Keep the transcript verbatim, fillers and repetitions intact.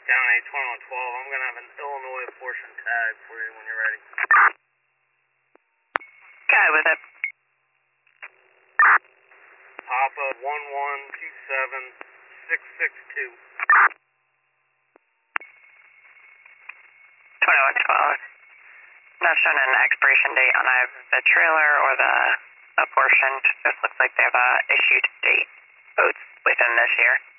Down eight twenty-one twelve, I'm going to have an Illinois portion tag for you when you're ready. Okay, with it. Papa one one two seven six six two. twenty-one twelve. Not showing an expiration date on either the trailer or the apportioned. Just looks like they have a issued date. Both within this year.